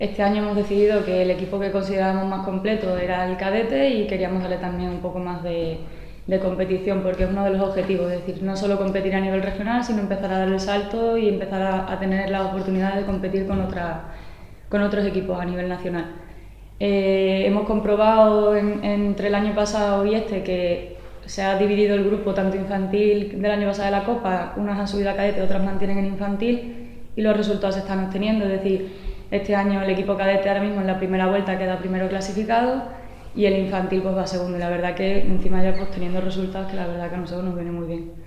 Este año hemos decidido que el equipo que considerábamos más completo era el cadete y queríamos darle también un poco más de competición, porque es uno de los objetivos, es decir, no solo competir a nivel regional, sino empezar a dar el salto y empezar a tener la oportunidad de competir con otros equipos a nivel nacional. Hemos comprobado entre el año pasado y este que se ha dividido el grupo tanto infantil del año pasado de la Copa, unas han subido a cadete, otras mantienen en infantil y los resultados se están obteniendo, es decir, este año el equipo cadete ahora mismo en la primera vuelta queda primero clasificado y el infantil pues va segundo y la verdad que encima ya pues teniendo resultados que la verdad que a nosotros nos viene muy bien.